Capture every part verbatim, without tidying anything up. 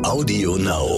Audio Now.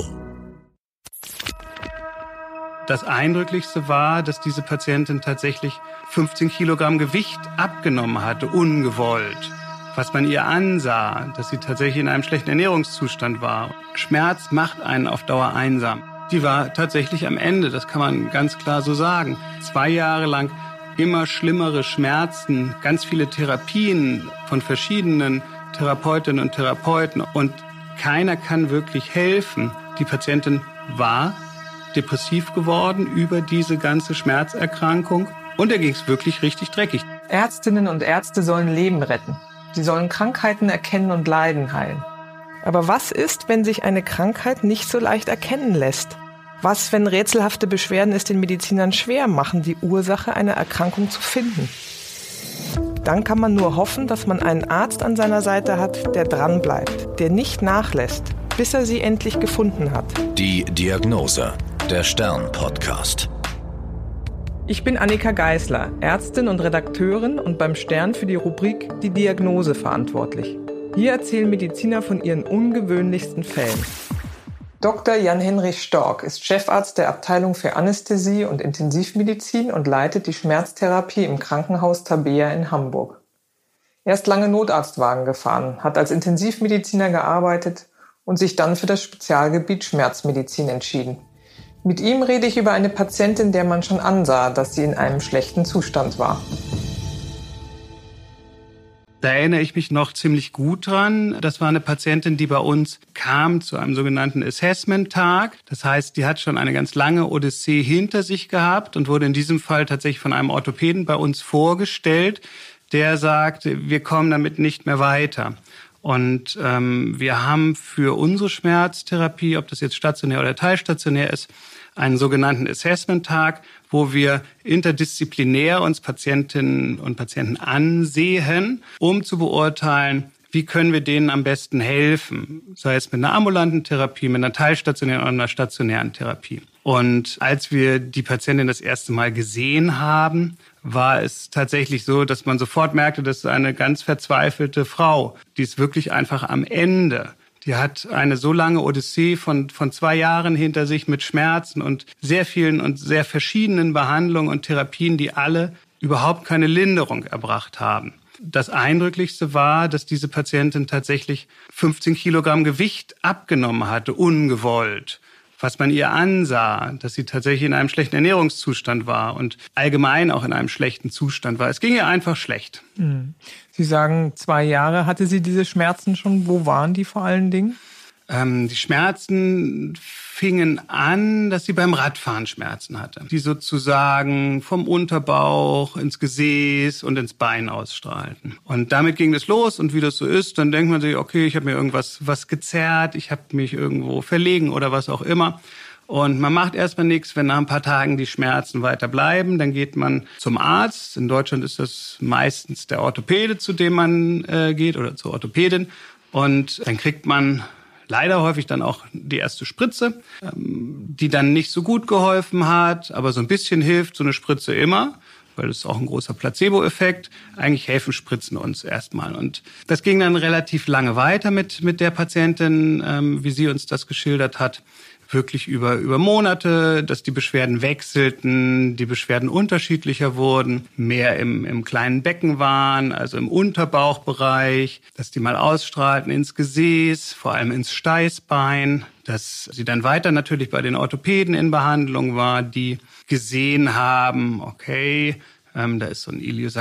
Das Eindrücklichste war, dass diese Patientin tatsächlich fünfzehn Kilogramm Gewicht abgenommen hatte, ungewollt. Was man ihr ansah, dass sie tatsächlich in einem schlechten Ernährungszustand war. Schmerz macht einen auf Dauer einsam. Die war tatsächlich am Ende, das kann man ganz klar so sagen. Zwei Jahre lang immer schlimmere Schmerzen, ganz viele Therapien von verschiedenen Therapeutinnen und Therapeuten und keiner kann wirklich helfen. Die Patientin war depressiv geworden über diese ganze Schmerzerkrankung und ihr ging es wirklich richtig dreckig. Ärztinnen und Ärzte sollen Leben retten. Sie sollen Krankheiten erkennen und Leiden heilen. Aber was ist, wenn sich eine Krankheit nicht so leicht erkennen lässt? Was, wenn rätselhafte Beschwerden es den Medizinern schwer machen, die Ursache einer Erkrankung zu finden? Dann kann man nur hoffen, dass man einen Arzt an seiner Seite hat, der dranbleibt, der nicht nachlässt, bis er sie endlich gefunden hat. Die Diagnose, der Stern-Podcast. Ich bin Annika Geisler, Ärztin und Redakteurin und beim Stern für die Rubrik Die Diagnose verantwortlich. Hier erzählen Mediziner von ihren ungewöhnlichsten Fällen. Doktor Jan-Henrich Stork ist Chefarzt der Abteilung für Anästhesie und Intensivmedizin und leitet die Schmerztherapie im Krankenhaus Tabea in Hamburg. Er ist lange Notarztwagen gefahren, hat als Intensivmediziner gearbeitet und sich dann für das Spezialgebiet Schmerzmedizin entschieden. Mit ihm rede ich über eine Patientin, der man schon ansah, dass sie in einem schlechten Zustand war. Da erinnere ich mich noch ziemlich gut dran. Das war eine Patientin, die bei uns kam zu einem sogenannten Assessment-Tag. Das heißt, die hat schon eine ganz lange Odyssee hinter sich gehabt und wurde in diesem Fall tatsächlich von einem Orthopäden bei uns vorgestellt, der sagt, wir kommen damit nicht mehr weiter. Und ähm, wir haben für unsere Schmerztherapie, ob das jetzt stationär oder teilstationär ist, einen sogenannten Assessment-Tag, wo wir interdisziplinär uns Patientinnen und Patienten ansehen, um zu beurteilen, wie können wir denen am besten helfen, sei es mit einer ambulanten Therapie, mit einer teilstationären oder einer stationären Therapie. Und als wir die Patientin das erste Mal gesehen haben, war es tatsächlich so, dass man sofort merkte, das ist eine ganz verzweifelte Frau. Die ist wirklich einfach am Ende. Die hat eine so lange Odyssee von, von zwei Jahren hinter sich mit Schmerzen und sehr vielen und sehr verschiedenen Behandlungen und Therapien, die alle überhaupt keine Linderung erbracht haben. Das Eindrücklichste war, dass diese Patientin tatsächlich fünfzehn Kilogramm Gewicht abgenommen hatte, ungewollt. Was man ihr ansah, dass sie tatsächlich in einem schlechten Ernährungszustand war und allgemein auch in einem schlechten Zustand war. Es ging ihr einfach schlecht. Sie sagen, zwei Jahre hatte sie diese Schmerzen schon. Wo waren die vor allen Dingen? Ähm, die Schmerzen fingen an, dass sie beim Radfahren Schmerzen hatte, die sozusagen vom Unterbauch ins Gesäß und ins Bein ausstrahlten. Und damit ging es los und wie das so ist, dann denkt man sich, okay, ich habe mir irgendwas was gezerrt, ich habe mich irgendwo verlegen oder was auch immer. Und man macht erstmal nichts, wenn nach ein paar Tagen die Schmerzen weiter bleiben, dann geht man zum Arzt. In Deutschland ist das meistens der Orthopäde, zu dem man äh, geht oder zur Orthopädin. Und dann kriegt man leider häufig dann auch die erste Spritze, die dann nicht so gut geholfen hat, aber so ein bisschen hilft so eine Spritze immer, weil das ist auch ein großer Placebo-Effekt. Eigentlich helfen Spritzen uns erstmal. Und das ging dann relativ lange weiter mit, mit der Patientin, wie sie uns das geschildert hat. Wirklich über, über Monate, dass die Beschwerden wechselten, die Beschwerden unterschiedlicher wurden, mehr im, im kleinen Becken waren, also im Unterbauchbereich, dass die mal ausstrahlten ins Gesäß, vor allem ins Steißbein, dass sie dann weiter natürlich bei den Orthopäden in Behandlung war, die gesehen haben, okay, ähm, da ist so ein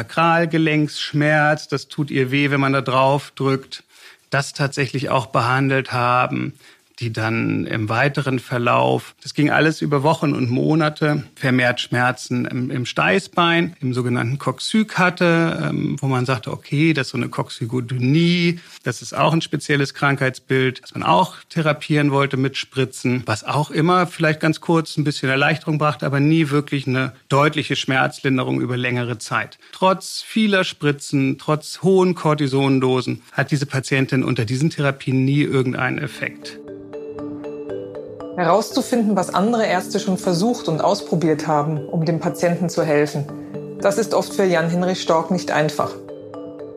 Iliosakralgelenksschmerz, das tut ihr weh, wenn man da drauf drückt, das tatsächlich auch behandelt haben, die dann im weiteren Verlauf, das ging alles über Wochen und Monate, vermehrt Schmerzen im, im Steißbein, im sogenannten Coccyx hatte, ähm, wo man sagte, okay, das ist so eine Coccygodynie, das ist auch ein spezielles Krankheitsbild, das man auch therapieren wollte mit Spritzen, was auch immer vielleicht ganz kurz ein bisschen Erleichterung brachte, aber nie wirklich eine deutliche Schmerzlinderung über längere Zeit. Trotz vieler Spritzen, trotz hohen Cortisondosen hat diese Patientin unter diesen Therapien nie irgendeinen Effekt. Herauszufinden, was andere Ärzte schon versucht und ausprobiert haben, um dem Patienten zu helfen, das ist oft für Jan-Henrich Stork nicht einfach.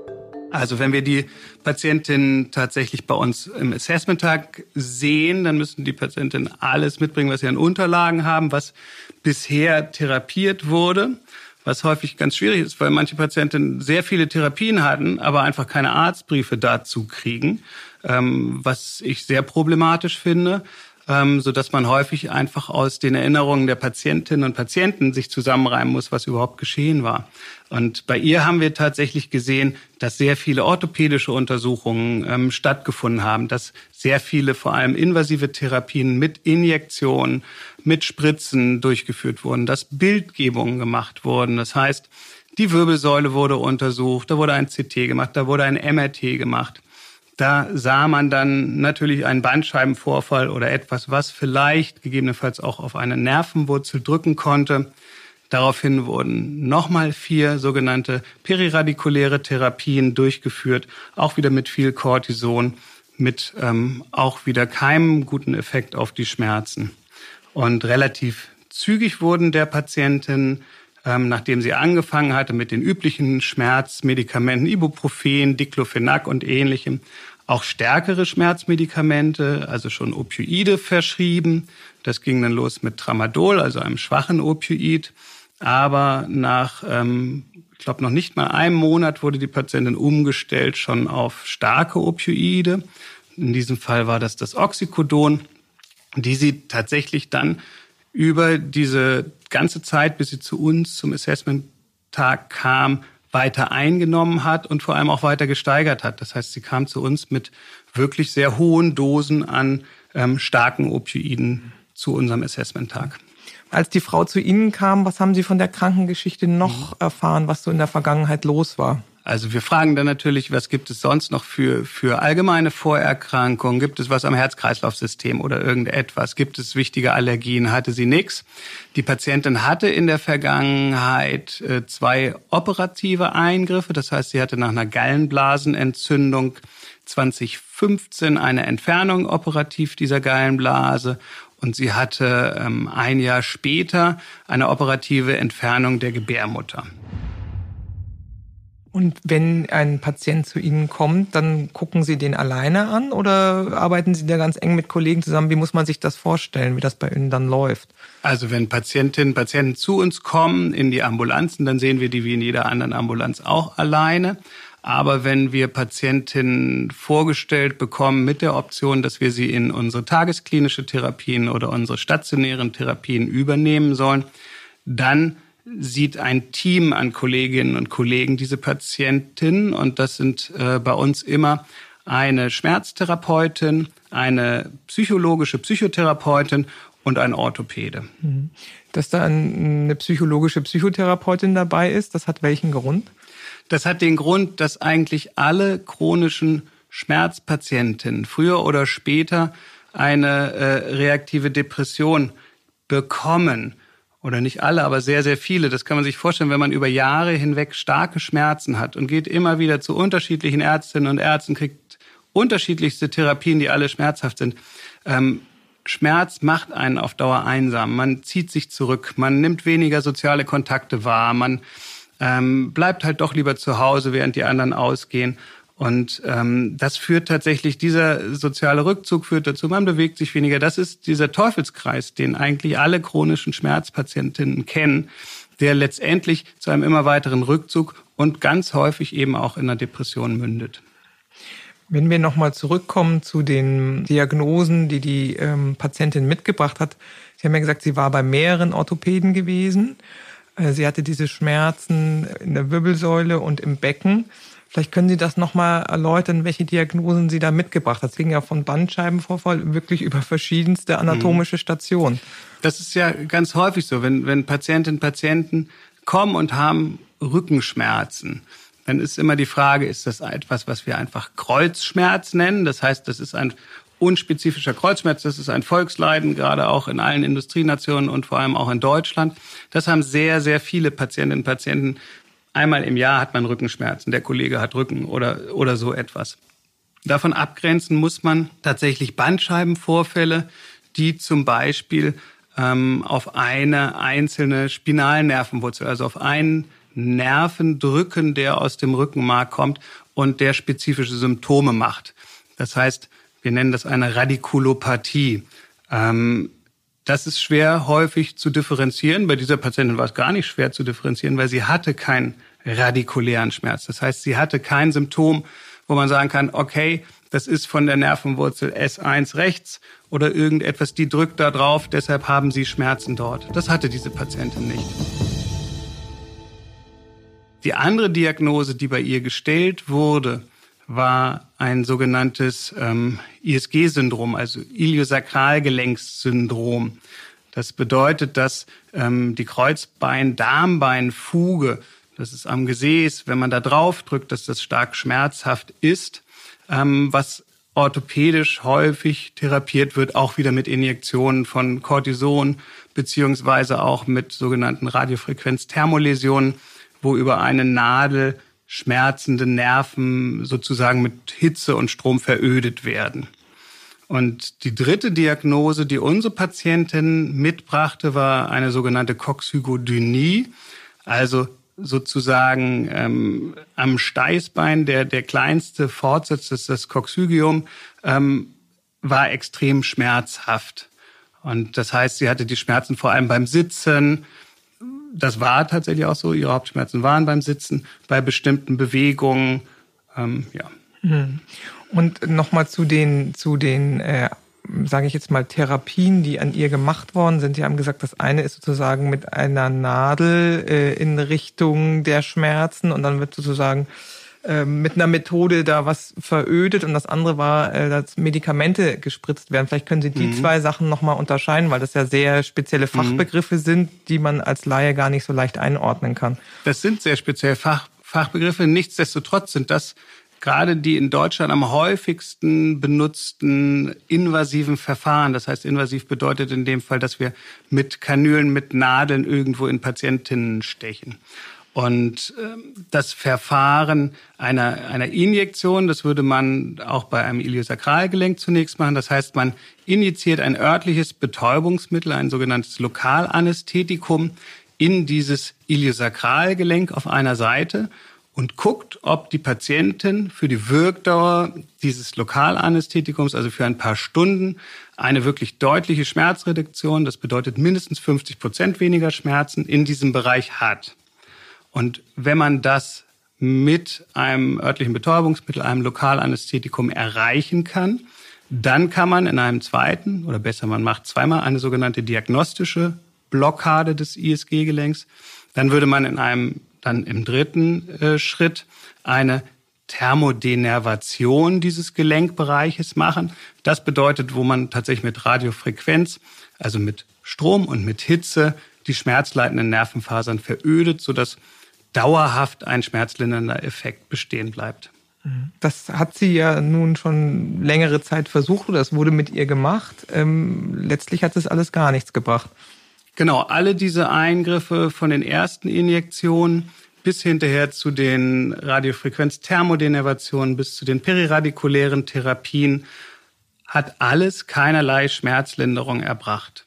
Also wenn wir die Patientin tatsächlich bei uns im Assessment-Tag sehen, dann müssen die Patientinnen alles mitbringen, was sie an Unterlagen haben, was bisher therapiert wurde. Was häufig ganz schwierig ist, weil manche Patientinnen sehr viele Therapien hatten, aber einfach keine Arztbriefe dazu kriegen, ähm, was ich sehr problematisch finde, ähm, sodass man häufig einfach aus den Erinnerungen der Patientinnen und Patienten sich zusammenreimen muss, was überhaupt geschehen war. Und bei ihr haben wir tatsächlich gesehen, dass sehr viele orthopädische Untersuchungen ähm, stattgefunden haben, dass sehr viele vor allem invasive Therapien mit Injektionen, mit Spritzen durchgeführt wurden, dass Bildgebungen gemacht wurden. Das heißt, die Wirbelsäule wurde untersucht, da wurde ein C T gemacht, da wurde ein M R T gemacht. Da sah man dann natürlich einen Bandscheibenvorfall oder etwas, was vielleicht gegebenenfalls auch auf eine Nervenwurzel drücken konnte. Daraufhin wurden nochmal vier sogenannte periradikuläre Therapien durchgeführt, auch wieder mit viel Cortison, mit ähm, auch wieder keinem guten Effekt auf die Schmerzen. Und relativ zügig wurden der Patientin, ähm, nachdem sie angefangen hatte mit den üblichen Schmerzmedikamenten, Ibuprofen, Diclofenac und Ähnlichem, auch stärkere Schmerzmedikamente, also schon Opioide verschrieben. Das ging dann los mit Tramadol, also einem schwachen Opioid. Aber nach, ähm, ich glaube, noch nicht mal einem Monat wurde die Patientin umgestellt schon auf starke Opioide. In diesem Fall war das das Oxycodon, die sie tatsächlich dann über diese ganze Zeit, bis sie zu uns zum Assessment-Tag kam, weiter eingenommen hat und vor allem auch weiter gesteigert hat. Das heißt, sie kam zu uns mit wirklich sehr hohen Dosen an ähm, starken Opioiden zu unserem Assessment-Tag. Als die Frau zu Ihnen kam, was haben Sie von der Krankengeschichte noch mhm. erfahren, was so in der Vergangenheit los war? Also wir fragen dann natürlich, was gibt es sonst noch für, für allgemeine Vorerkrankungen? Gibt es was am Herz-Kreislauf-System oder irgendetwas? Gibt es wichtige Allergien? Hatte sie nichts. Die Patientin hatte in der Vergangenheit äh, zwei operative Eingriffe. Das heißt, sie hatte nach einer Gallenblasenentzündung zwanzig fünfzehn eine Entfernung operativ dieser Gallenblase. Und sie hatte ähm, ein Jahr später eine operative Entfernung der Gebärmutter. Und wenn ein Patient zu Ihnen kommt, dann gucken Sie den alleine an oder arbeiten Sie da ganz eng mit Kollegen zusammen? Wie muss man sich das vorstellen, wie das bei Ihnen dann läuft? Also wenn Patientinnen und Patienten zu uns kommen in die Ambulanzen, dann sehen wir die wie in jeder anderen Ambulanz auch alleine. Aber wenn wir Patientinnen vorgestellt bekommen mit der Option, dass wir sie in unsere tagesklinische Therapien oder unsere stationären Therapien übernehmen sollen, dann sieht ein Team an Kolleginnen und Kollegen diese Patientin. Und das sind äh, bei uns immer eine Schmerztherapeutin, eine psychologische Psychotherapeutin und ein Orthopäde. Dass da eine psychologische Psychotherapeutin dabei ist, das hat welchen Grund? Das hat den Grund, dass eigentlich alle chronischen Schmerzpatientinnen früher oder später eine äh, reaktive Depression bekommen. Oder nicht alle, aber sehr, sehr viele. Das kann man sich vorstellen, wenn man über Jahre hinweg starke Schmerzen hat und geht immer wieder zu unterschiedlichen Ärztinnen und Ärzten, kriegt unterschiedlichste Therapien, die alle schmerzhaft sind. Ähm, Schmerz macht einen auf Dauer einsam. Man zieht sich zurück, man nimmt weniger soziale Kontakte wahr, man ähm, bleibt halt doch lieber zu Hause, während die anderen ausgehen. Und ähm, das führt tatsächlich, dieser soziale Rückzug führt dazu, man bewegt sich weniger. Das ist dieser Teufelskreis, den eigentlich alle chronischen Schmerzpatientinnen kennen, der letztendlich zu einem immer weiteren Rückzug und ganz häufig eben auch in einer Depression mündet. Wenn wir nochmal zurückkommen zu den Diagnosen, die die ähm, Patientin mitgebracht hat. Sie haben ja gesagt, sie war bei mehreren Orthopäden gewesen. Äh, sie hatte diese Schmerzen in der Wirbelsäule und im Becken. Vielleicht können Sie das nochmal erläutern, welche Diagnosen Sie da mitgebracht hat. Es ging ja von Bandscheibenvorfall wirklich über verschiedenste anatomische Stationen. Das ist ja ganz häufig so, wenn, wenn Patientinnen und Patienten kommen und haben Rückenschmerzen, dann ist immer die Frage, ist das etwas, was wir einfach Kreuzschmerz nennen? Das heißt, das ist ein unspezifischer Kreuzschmerz, das ist ein Volksleiden, gerade auch in allen Industrienationen und vor allem auch in Deutschland. Das haben sehr, sehr viele Patientinnen und Patienten. Einmal im Jahr hat man Rückenschmerzen, der Kollege hat Rücken oder, oder so etwas. Davon abgrenzen muss man tatsächlich Bandscheibenvorfälle, die zum Beispiel ähm, auf eine einzelne Spinalnervenwurzel, also auf einen Nerven drücken, der aus dem Rückenmark kommt und der spezifische Symptome macht. Das heißt, wir nennen das eine Radikulopathie. Ähm, das ist schwer häufig zu differenzieren. Bei dieser Patientin war es gar nicht schwer zu differenzieren, weil sie hatte keinen radikulären Schmerz. Das heißt, sie hatte kein Symptom, wo man sagen kann, okay, das ist von der Nervenwurzel S eins rechts oder irgendetwas, die drückt da drauf, deshalb haben Sie Schmerzen dort. Das hatte diese Patientin nicht. Die andere Diagnose, die bei ihr gestellt wurde, war ein sogenanntes ähm, I S G-Syndrom, also Iliosakralgelenkssyndrom. Das bedeutet, dass ähm, die Kreuzbein-Darmbein-Fuge, das ist am Gesäß, wenn man da drauf drückt, dass das stark schmerzhaft ist, ähm, was orthopädisch häufig therapiert wird, auch wieder mit Injektionen von Cortison beziehungsweise auch mit sogenannten Radiofrequenz-Thermoläsionen, wo über eine Nadel schmerzende Nerven sozusagen mit Hitze und Strom verödet werden. Und die dritte Diagnose, die unsere Patientin mitbrachte, war eine sogenannte Coxygodynie, also sozusagen ähm, am Steißbein, der, der kleinste Fortsatz, das, das Coxygium, ähm, war extrem schmerzhaft. Und das heißt, sie hatte die Schmerzen vor allem beim Sitzen. Das war tatsächlich auch so. Ihre Hauptschmerzen waren beim Sitzen, bei bestimmten Bewegungen. Ähm, ja. Und nochmal zu den, zu den äh, sage ich jetzt mal, Therapien, die an ihr gemacht worden sind. Sie haben gesagt, das eine ist sozusagen mit einer Nadel äh, in Richtung der Schmerzen und dann wird sozusagen äh, mit einer Methode da was verödet und das andere war, äh, dass Medikamente gespritzt werden. Vielleicht können Sie die mhm. zwei Sachen nochmal unterscheiden, weil das ja sehr spezielle Fachbegriffe mhm. sind, die man als Laie gar nicht so leicht einordnen kann. Das sind sehr spezielle Fach, Fachbegriffe. Nichtsdestotrotz sind das gerade die in Deutschland am häufigsten benutzten invasiven Verfahren. Das heißt, invasiv bedeutet in dem Fall, dass wir mit Kanülen, mit Nadeln irgendwo in Patientinnen stechen. Und äh, das Verfahren einer, einer Injektion, das würde man auch bei einem Iliosakralgelenk zunächst machen. Das heißt, man injiziert ein örtliches Betäubungsmittel, ein sogenanntes Lokalanästhetikum, in dieses Iliosakralgelenk auf einer Seite und guckt, ob die Patientin für die Wirkdauer dieses Lokalanästhetikums, also für ein paar Stunden, eine wirklich deutliche Schmerzreduktion, das bedeutet mindestens fünfzig Prozent weniger Schmerzen, in diesem Bereich hat. Und wenn man das mit einem örtlichen Betäubungsmittel, einem Lokalanästhetikum erreichen kann, dann kann man in einem zweiten, oder besser man macht zweimal eine sogenannte diagnostische Blockade des I S G-Gelenks, dann würde man in einem dann im dritten äh, Schritt eine Thermodenervation dieses Gelenkbereiches machen. Das bedeutet, wo man tatsächlich mit Radiofrequenz, also mit Strom und mit Hitze, die schmerzleitenden Nervenfasern verödet, sodass dauerhaft ein schmerzlindernder Effekt bestehen bleibt. Das hat sie ja nun schon längere Zeit versucht oder es wurde mit ihr gemacht. Ähm, letztlich hat es alles gar nichts gebracht. Genau, alle diese Eingriffe von den ersten Injektionen bis hinterher zu den Radiofrequenz-Thermodenervationen bis zu den periradikulären Therapien hat alles keinerlei Schmerzlinderung erbracht.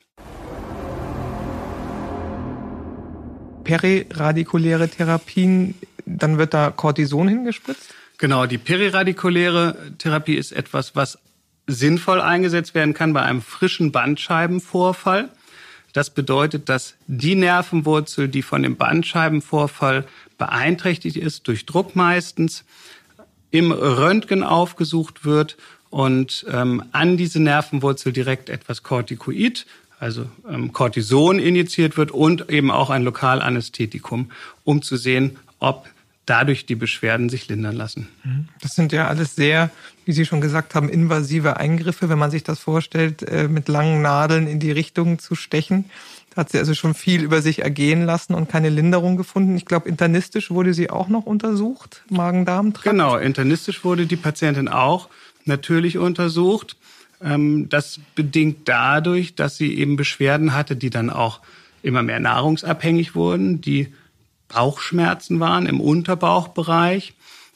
Periradikuläre Therapien, dann wird da Cortison hingespritzt? Genau, die periradikuläre Therapie ist etwas, was sinnvoll eingesetzt werden kann bei einem frischen Bandscheibenvorfall. Das bedeutet, dass die Nervenwurzel, die von dem Bandscheibenvorfall beeinträchtigt ist, durch Druck meistens, im Röntgen aufgesucht wird und ähm, an diese Nervenwurzel direkt etwas Corticoid, also ähm, Cortison injiziert wird und eben auch ein Lokalanästhetikum, um zu sehen, ob dadurch die Beschwerden sich lindern lassen. Das sind ja alles sehr, wie Sie schon gesagt haben, invasive Eingriffe, wenn man sich das vorstellt, mit langen Nadeln in die Richtung zu stechen. Da hat sie also schon viel über sich ergehen lassen und keine Linderung gefunden. Ich glaube, internistisch wurde sie auch noch untersucht, Magen-Darm-Trakt. Genau, internistisch wurde die Patientin auch natürlich untersucht. Das bedingt dadurch, dass sie eben Beschwerden hatte, die dann auch immer mehr nahrungsabhängig wurden, die Bauchschmerzen waren im Unterbauchbereich.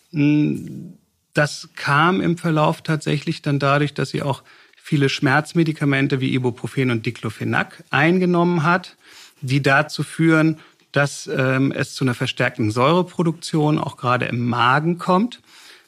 Das kam im Verlauf tatsächlich dann dadurch, dass sie auch viele Schmerzmedikamente wie Ibuprofen und Diclofenac eingenommen hat, die dazu führen, dass ähm, es zu einer verstärkten Säureproduktion auch gerade im Magen kommt.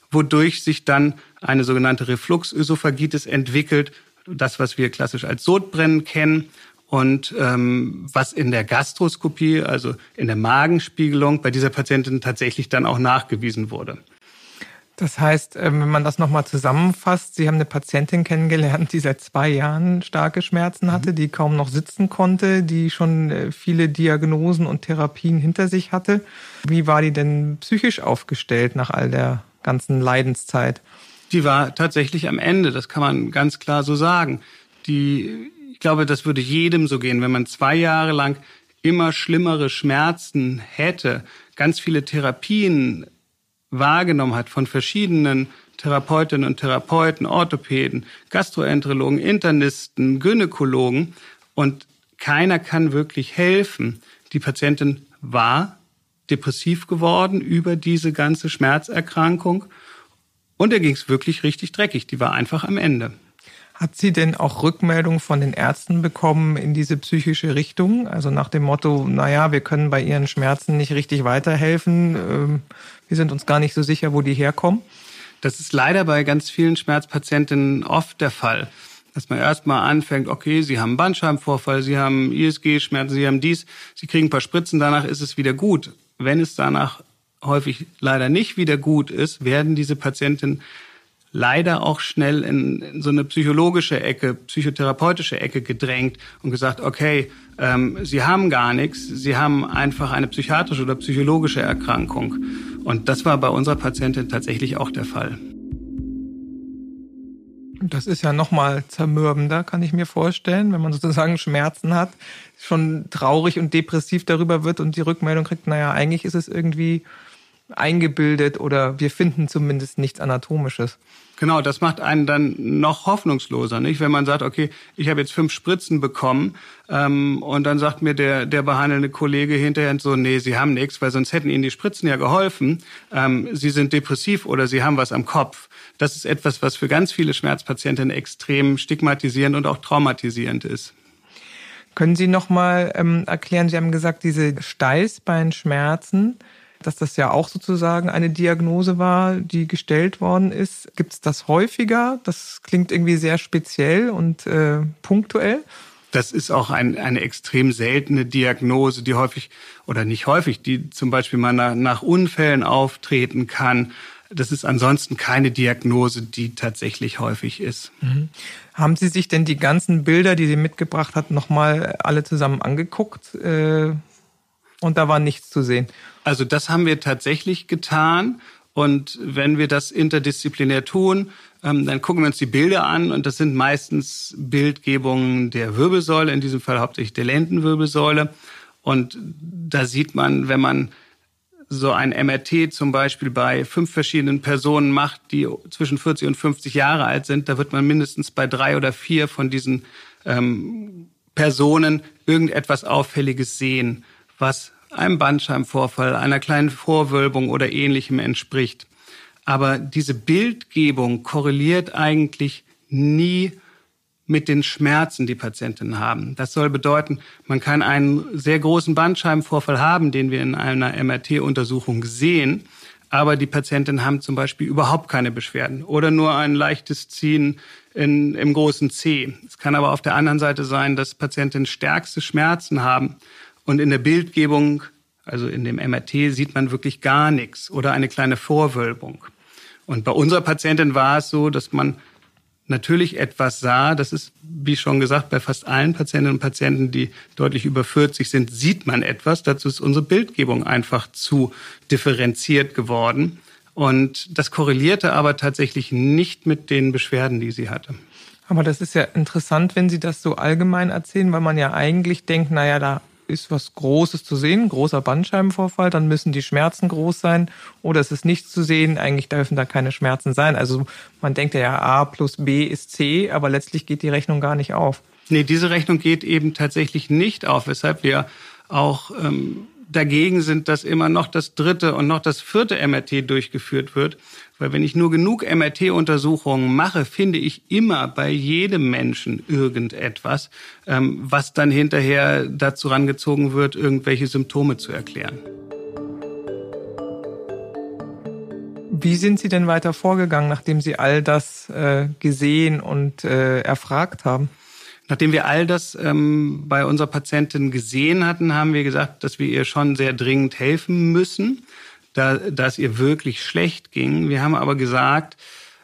wodurch sich dann eine sogenannte Refluxösophagitis entwickelt, das, was wir klassisch als Sodbrennen kennen und ähm, was in der Gastroskopie, also in der Magenspiegelung, bei dieser Patientin tatsächlich dann auch nachgewiesen wurde. Das heißt, wenn man das nochmal zusammenfasst, Sie haben eine Patientin kennengelernt, die seit zwei Jahren starke Schmerzen hatte, die kaum noch sitzen konnte, die schon viele Diagnosen und Therapien hinter sich hatte. Wie war die denn psychisch aufgestellt nach all der ganzen Leidenszeit? Die war tatsächlich am Ende, das kann man ganz klar so sagen. Die, ich glaube, das würde jedem so gehen, wenn man zwei Jahre lang immer schlimmere Schmerzen hätte, ganz viele Therapien wahrgenommen hat von verschiedenen Therapeutinnen und Therapeuten, Orthopäden, Gastroenterologen, Internisten, Gynäkologen und keiner kann wirklich helfen. Die Patientin war depressiv geworden über diese ganze Schmerzerkrankung und ihr ging es wirklich richtig dreckig. Die war einfach am Ende. Hat sie denn auch Rückmeldungen von den Ärzten bekommen in diese psychische Richtung? Also nach dem Motto, naja, wir können bei ihren Schmerzen nicht richtig weiterhelfen. Wir sind uns gar nicht so sicher, wo die herkommen. Das ist leider bei ganz vielen Schmerzpatientinnen oft der Fall. Dass man erstmal anfängt, okay, sie haben Bandscheibenvorfall, sie haben I S G-Schmerzen, sie haben dies, sie kriegen ein paar Spritzen, danach ist es wieder gut. Wenn es danach häufig leider nicht wieder gut ist, werden diese Patientinnen leider auch schnell in, in so eine psychologische Ecke, psychotherapeutische Ecke gedrängt und gesagt, okay, ähm, Sie haben gar nichts, Sie haben einfach eine psychiatrische oder psychologische Erkrankung. Und das war bei unserer Patientin tatsächlich auch der Fall. Das ist ja nochmal zermürbender, kann ich mir vorstellen, wenn man sozusagen Schmerzen hat, schon traurig und depressiv darüber wird und die Rückmeldung kriegt, naja, eigentlich ist es irgendwie eingebildet oder wir finden zumindest nichts Anatomisches. Genau, das macht einen dann noch hoffnungsloser, nicht? Wenn man sagt, okay, ich habe jetzt fünf Spritzen bekommen ähm, und dann sagt mir der der behandelnde Kollege hinterher so, nee, Sie haben nichts, weil sonst hätten Ihnen die Spritzen ja geholfen. Ähm, Sie sind depressiv oder Sie haben was am Kopf. Das ist etwas, was für ganz viele Schmerzpatientinnen extrem stigmatisierend und auch traumatisierend ist. Können Sie noch mal ähm, erklären, Sie haben gesagt, diese Steißbeinschmerzen, dass das ja auch sozusagen eine Diagnose war, die gestellt worden ist. Gibt es das häufiger? Das klingt irgendwie sehr speziell und äh, punktuell. Das ist auch ein, eine extrem seltene Diagnose, die häufig, oder nicht häufig, die zum Beispiel mal nach, nach Unfällen auftreten kann. Das ist ansonsten keine Diagnose, die tatsächlich häufig ist. Mhm. Haben Sie sich denn die ganzen Bilder, die Sie mitgebracht hat, nochmal alle zusammen angeguckt? Äh, und da war nichts zu sehen? Also das haben wir tatsächlich getan. Und wenn wir das interdisziplinär tun, ähm, dann gucken wir uns die Bilder an. Und das sind meistens Bildgebungen der Wirbelsäule, in diesem Fall hauptsächlich der Lendenwirbelsäule. Und da sieht man, wenn man so ein M R T zum Beispiel bei fünf verschiedenen Personen macht, die zwischen vierzig und fünfzig Jahre alt sind, da wird man mindestens bei drei oder vier von diesen ähm, Personen irgendetwas Auffälliges sehen, was einem Bandscheibenvorfall, einer kleinen Vorwölbung oder Ähnlichem entspricht. Aber diese Bildgebung korreliert eigentlich nie mit den Schmerzen, die Patientinnen haben. Das soll bedeuten, man kann einen sehr großen Bandscheibenvorfall haben, den wir in einer M R T-Untersuchung sehen, aber die Patientinnen haben zum Beispiel überhaupt keine Beschwerden oder nur ein leichtes Ziehen in, im großen Zeh. Es kann aber auf der anderen Seite sein, dass Patientinnen stärkste Schmerzen haben und in der Bildgebung, also in dem M R T, sieht man wirklich gar nichts oder eine kleine Vorwölbung. Und bei unserer Patientin war es so, dass man natürlich etwas sah. Das ist, wie schon gesagt, bei fast allen Patientinnen und Patienten, die deutlich über vierzig sind, sieht man etwas. Dazu ist unsere Bildgebung einfach zu differenziert geworden. Und das korrelierte aber tatsächlich nicht mit den Beschwerden, die sie hatte. Aber das ist ja interessant, wenn Sie das so allgemein erzählen, weil man ja eigentlich denkt, naja, da ist was Großes zu sehen, großer Bandscheibenvorfall, dann müssen die Schmerzen groß sein oder es ist nichts zu sehen, eigentlich dürfen da keine Schmerzen sein. Also man denkt ja, A plus B ist C, aber letztlich geht die Rechnung gar nicht auf. Nee, diese Rechnung geht eben tatsächlich nicht auf, weshalb wir auch ähm, dagegen sind, dass immer noch das dritte und noch das vierte M R T durchgeführt wird. Weil wenn ich nur genug M R T-Untersuchungen mache, finde ich immer bei jedem Menschen irgendetwas, ähm, was dann hinterher dazu rangezogen wird, irgendwelche Symptome zu erklären. Wie sind Sie denn weiter vorgegangen, nachdem Sie all das äh, gesehen und äh, erfragt haben? Nachdem wir all das ähm, bei unserer Patientin gesehen hatten, haben wir gesagt, dass wir ihr schon sehr dringend helfen müssen, da, da es ihr wirklich schlecht ging. Wir haben aber gesagt,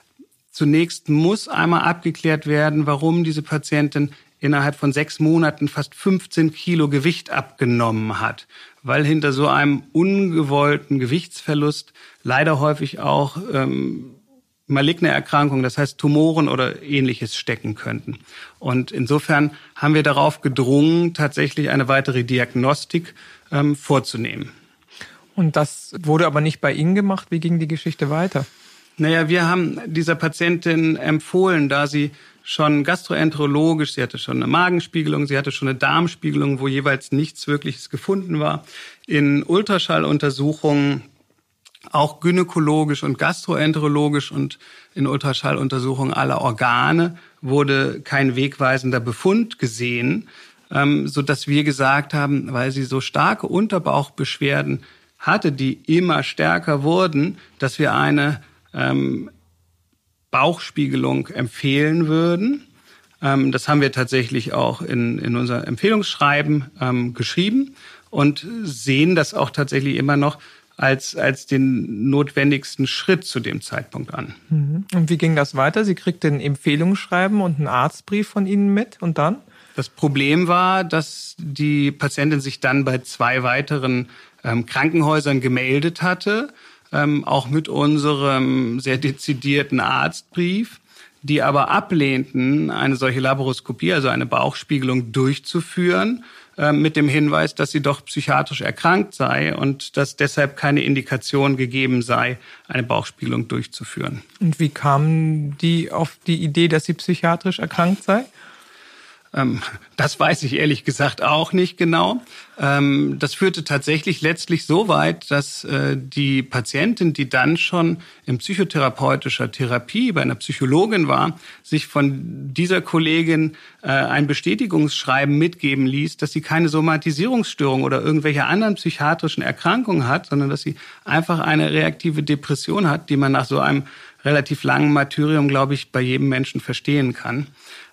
zunächst muss einmal abgeklärt werden, warum diese Patientin innerhalb von sechs Monaten fast fünfzehn Kilo Gewicht abgenommen hat, weil hinter so einem ungewollten Gewichtsverlust leider häufig auch ähm, maligne Erkrankungen, das heißt Tumoren oder Ähnliches stecken könnten. Und insofern haben wir darauf gedrungen, tatsächlich eine weitere Diagnostik ähm, vorzunehmen. Und das wurde aber nicht bei Ihnen gemacht. Wie ging die Geschichte weiter? Naja, wir haben dieser Patientin empfohlen, da sie schon gastroenterologisch, sie hatte schon eine Magenspiegelung, sie hatte schon eine Darmspiegelung, wo jeweils nichts Wirkliches gefunden war, in Ultraschalluntersuchungen, auch gynäkologisch und gastroenterologisch und in Ultraschalluntersuchungen aller Organe wurde kein wegweisender Befund gesehen, ähm, sodass wir gesagt haben, weil sie so starke Unterbauchbeschwerden hatte, die immer stärker wurden, dass wir eine ähm, Bauchspiegelung empfehlen würden. Ähm, das haben wir tatsächlich auch in, in unser Empfehlungsschreiben ähm, geschrieben und sehen das auch tatsächlich immer noch als als den notwendigsten Schritt zu dem Zeitpunkt an. Und wie ging das weiter? Sie kriegte ein Empfehlungsschreiben und einen Arztbrief von Ihnen mit und dann? Das Problem war, dass die Patientin sich dann bei zwei weiteren ähm, Krankenhäusern gemeldet hatte, ähm, auch mit unserem sehr dezidierten Arztbrief, die aber ablehnten, eine solche Laparoskopie, also eine Bauchspiegelung durchzuführen, mit dem Hinweis, dass sie doch psychiatrisch erkrankt sei und dass deshalb keine Indikation gegeben sei, eine Bauchspiegelung durchzuführen. Und wie kamen die auf die Idee, dass sie psychiatrisch erkrankt sei? Das weiß ich ehrlich gesagt auch nicht genau. Das führte tatsächlich letztlich so weit, dass die Patientin, die dann schon in psychotherapeutischer Therapie bei einer Psychologin war, sich von dieser Kollegin ein Bestätigungsschreiben mitgeben ließ, dass sie keine Somatisierungsstörung oder irgendwelche anderen psychiatrischen Erkrankungen hat, sondern dass sie einfach eine reaktive Depression hat, die man nach so einem relativ langen Martyrium, glaube ich, bei jedem Menschen verstehen kann.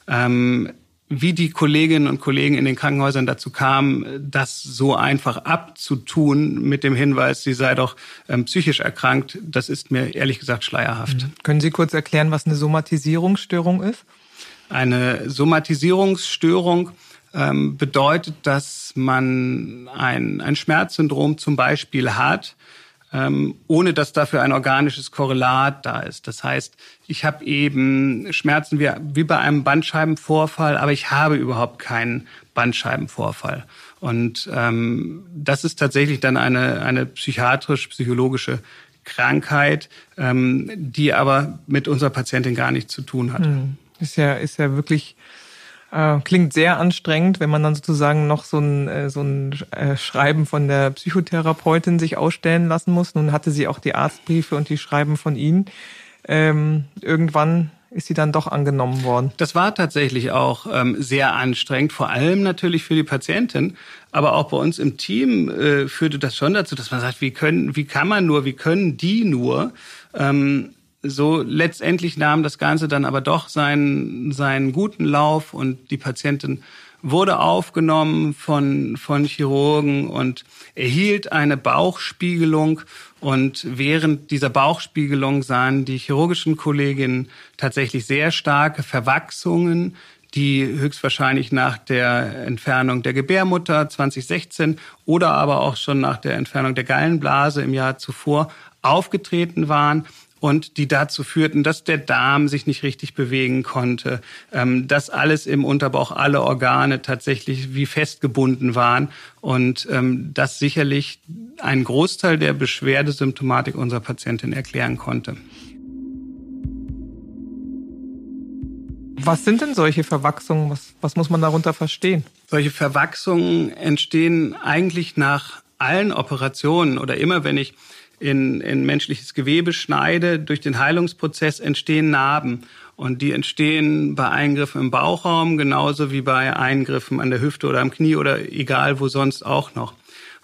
Wie die Kolleginnen und Kollegen in den Krankenhäusern dazu kamen, das so einfach abzutun mit dem Hinweis, sie sei doch ähm, psychisch erkrankt, das ist mir ehrlich gesagt schleierhaft. Mhm. Können Sie kurz erklären, was eine Somatisierungsstörung ist? Eine Somatisierungsstörung ähm, bedeutet, dass man ein, ein Schmerzsyndrom zum Beispiel hat, Ähm, ohne dass dafür ein organisches Korrelat da ist. Das heißt, ich habe eben Schmerzen wie, wie bei einem Bandscheibenvorfall, aber ich habe überhaupt keinen Bandscheibenvorfall. Und ähm, das ist tatsächlich dann eine, eine psychiatrisch-psychologische Krankheit, ähm, die aber mit unserer Patientin gar nichts zu tun hat. Hm. Ist ja, ist ja wirklich... Klingt sehr anstrengend, wenn man dann sozusagen noch so ein, so ein Schreiben von der Psychotherapeutin sich ausstellen lassen muss. Nun hatte sie auch die Arztbriefe und die Schreiben von Ihnen. Ähm, irgendwann ist sie dann doch angenommen worden. Das war tatsächlich auch ähm, sehr anstrengend, vor allem natürlich für die Patientin. Aber auch bei uns im Team äh, führte das schon dazu, dass man sagt, wie können, wie kann man nur, wie können die nur... Ähm, So letztendlich nahm das Ganze dann aber doch seinen, seinen guten Lauf und die Patientin wurde aufgenommen von, von Chirurgen und erhielt eine Bauchspiegelung. Und während dieser Bauchspiegelung sahen die chirurgischen Kolleginnen tatsächlich sehr starke Verwachsungen, die höchstwahrscheinlich nach der Entfernung der Gebärmutter zwanzig sechzehn oder aber auch schon nach der Entfernung der Gallenblase im Jahr zuvor aufgetreten waren. Und die dazu führten, dass der Darm sich nicht richtig bewegen konnte, dass alles im Unterbauch, alle Organe tatsächlich wie festgebunden waren und das sicherlich einen Großteil der Beschwerdesymptomatik unserer Patientin erklären konnte. Was sind denn solche Verwachsungen? Was, was muss man darunter verstehen? Solche Verwachsungen entstehen eigentlich nach allen Operationen oder immer, wenn ich In, in menschliches Gewebe schneide, durch den Heilungsprozess entstehen Narben. Und die entstehen bei Eingriffen im Bauchraum, genauso wie bei Eingriffen an der Hüfte oder am Knie oder egal wo sonst auch noch.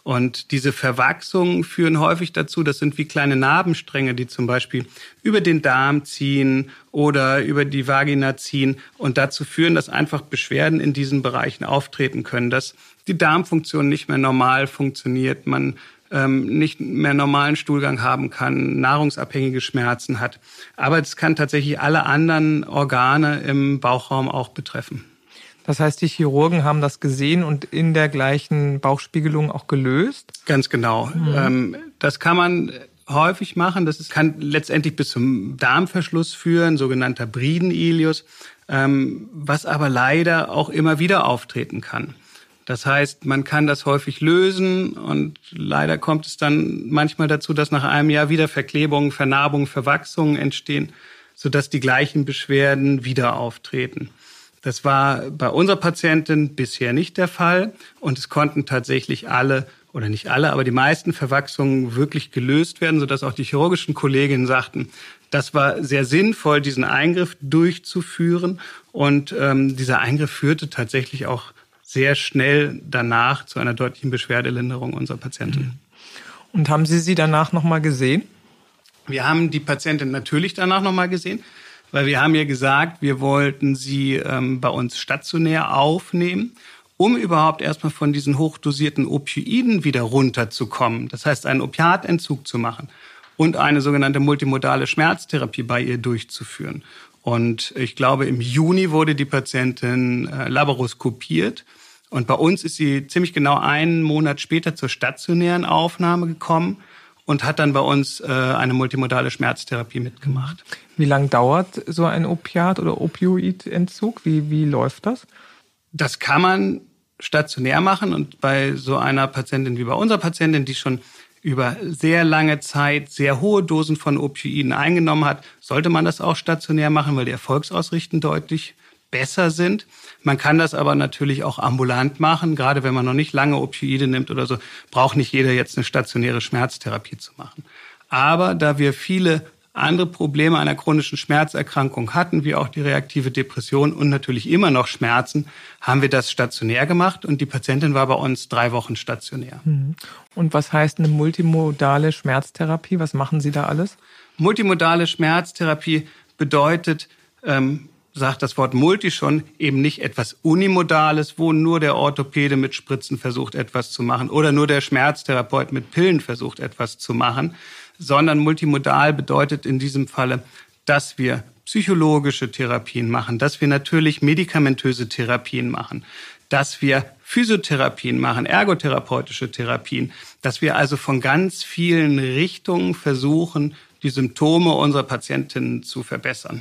Und diese Verwachsungen führen häufig dazu, das sind wie kleine Narbenstränge, die zum Beispiel über den Darm ziehen oder über die Vagina ziehen und dazu führen, dass einfach Beschwerden in diesen Bereichen auftreten können, dass die Darmfunktion nicht mehr normal funktioniert, man ähm, nicht mehr normalen Stuhlgang haben kann, nahrungsabhängige Schmerzen hat. Aber es kann tatsächlich alle anderen Organe im Bauchraum auch betreffen. Das heißt, die Chirurgen haben das gesehen und in der gleichen Bauchspiegelung auch gelöst? Ganz genau. Mhm. Ähm, das kann man häufig machen. Das ist, kann letztendlich bis zum Darmverschluss führen, sogenannter Bridenilius, ähm, was aber leider auch immer wieder auftreten kann. Das heißt, man kann das häufig lösen und leider kommt es dann manchmal dazu, dass nach einem Jahr wieder Verklebungen, Vernarbungen, Verwachsungen entstehen, sodass die gleichen Beschwerden wieder auftreten. Das war bei unserer Patientin bisher nicht der Fall und es konnten tatsächlich alle, oder nicht alle, aber die meisten Verwachsungen wirklich gelöst werden, sodass auch die chirurgischen Kolleginnen sagten, das war sehr sinnvoll, diesen Eingriff durchzuführen und ähm, dieser Eingriff führte tatsächlich auch sehr schnell danach zu einer deutlichen Beschwerdelinderung unserer Patientin. Und haben Sie sie danach nochmal gesehen? Wir haben die Patientin natürlich danach nochmal gesehen. Weil wir haben ja gesagt, wir wollten sie ähm, bei uns stationär aufnehmen, um überhaupt erstmal von diesen hochdosierten Opioiden wieder runterzukommen. Das heißt, einen Opiatentzug zu machen und eine sogenannte multimodale Schmerztherapie bei ihr durchzuführen. Und ich glaube, im Juni wurde die Patientin äh, laparoskopiert. Und bei uns ist sie ziemlich genau einen Monat später zur stationären Aufnahme gekommen und hat dann bei uns äh, eine multimodale Schmerztherapie mitgemacht. Wie lange dauert so ein Opiat- oder Opioidentzug? Wie, wie läuft das? Das kann man stationär machen und bei so einer Patientin wie bei unserer Patientin, die schon über sehr lange Zeit sehr hohe Dosen von Opioiden eingenommen hat, sollte man das auch stationär machen, weil die Erfolgsaussichten deutlich besser sind. Man kann das aber natürlich auch ambulant machen. Gerade wenn man noch nicht lange Opioide nimmt oder so, braucht nicht jeder jetzt eine stationäre Schmerztherapie zu machen. Aber da wir viele andere Probleme einer chronischen Schmerzerkrankung hatten, wie auch die reaktive Depression und natürlich immer noch Schmerzen, haben wir das stationär gemacht und die Patientin war bei uns drei Wochen stationär. Und was heißt eine multimodale Schmerztherapie? Was machen Sie da alles? Multimodale Schmerztherapie bedeutet, ähm, sagt das Wort Multi schon, eben nicht etwas Unimodales, wo nur der Orthopäde mit Spritzen versucht, etwas zu machen oder nur der Schmerztherapeut mit Pillen versucht, etwas zu machen, sondern multimodal bedeutet in diesem Falle, dass wir psychologische Therapien machen, dass wir natürlich medikamentöse Therapien machen, dass wir Physiotherapien machen, ergotherapeutische Therapien, dass wir also von ganz vielen Richtungen versuchen, die Symptome unserer Patientinnen zu verbessern.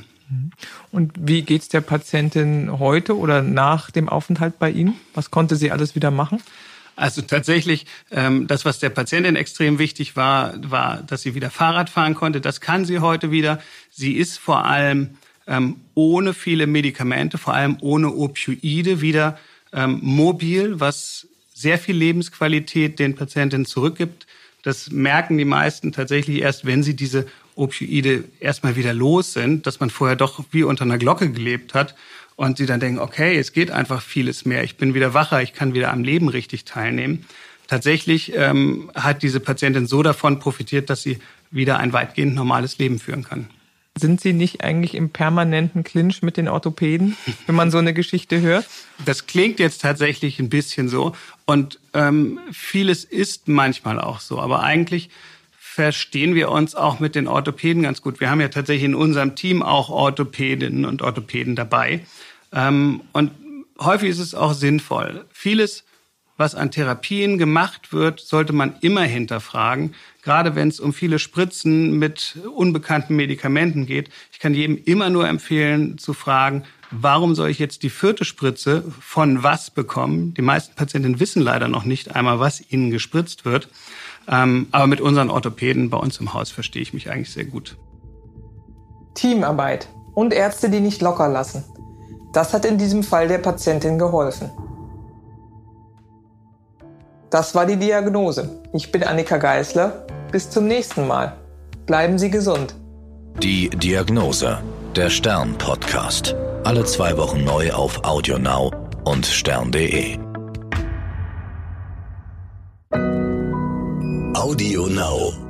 Und wie geht's der Patientin heute oder nach dem Aufenthalt bei Ihnen? Was konnte sie alles wieder machen? Also tatsächlich, ähm, das, was der Patientin extrem wichtig war, war, dass sie wieder Fahrrad fahren konnte. Das kann sie heute wieder. Sie ist vor allem ähm, ohne viele Medikamente, vor allem ohne Opioide wieder ähm, mobil, was sehr viel Lebensqualität den Patientinnen zurückgibt. Das merken die meisten tatsächlich erst, wenn sie diese Opioide erstmal wieder los sind, dass man vorher doch wie unter einer Glocke gelebt hat. Und sie dann denken, okay, es geht einfach vieles mehr. Ich bin wieder wacher, ich kann wieder am Leben richtig teilnehmen. Tatsächlich ähm, hat diese Patientin so davon profitiert, dass sie wieder ein weitgehend normales Leben führen kann. Sind Sie nicht eigentlich im permanenten Clinch mit den Orthopäden, wenn man so eine Geschichte hört? Das klingt jetzt tatsächlich ein bisschen so. Und ähm, vieles ist manchmal auch so. Aber eigentlich verstehen wir uns auch mit den Orthopäden ganz gut. Wir haben ja tatsächlich in unserem Team auch Orthopädinnen und Orthopäden dabei. Und häufig ist es auch sinnvoll. Vieles, was an Therapien gemacht wird, sollte man immer hinterfragen. Gerade wenn es um viele Spritzen mit unbekannten Medikamenten geht. Ich kann jedem immer nur empfehlen zu fragen, warum soll ich jetzt die vierte Spritze von was bekommen? Die meisten Patienten wissen leider noch nicht einmal, was ihnen gespritzt wird. Ähm, aber mit unseren Orthopäden bei uns im Haus verstehe ich mich eigentlich sehr gut. Teamarbeit und Ärzte, die nicht locker lassen. Das hat in diesem Fall der Patientin geholfen. Das war die Diagnose. Ich bin Annika Geisler. Bis zum nächsten Mal. Bleiben Sie gesund. Die Diagnose, der Stern-Podcast. Alle zwei Wochen neu auf AudioNow und stern punkt de. Audio Now.